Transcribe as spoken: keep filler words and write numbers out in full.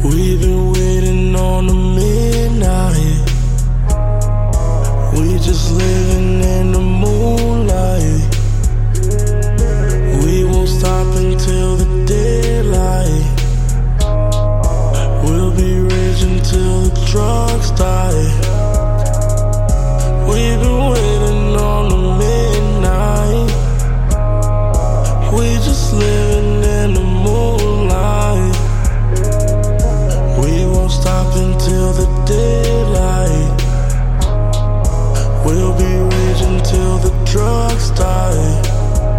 We've been waiting on the midnight. We just living in the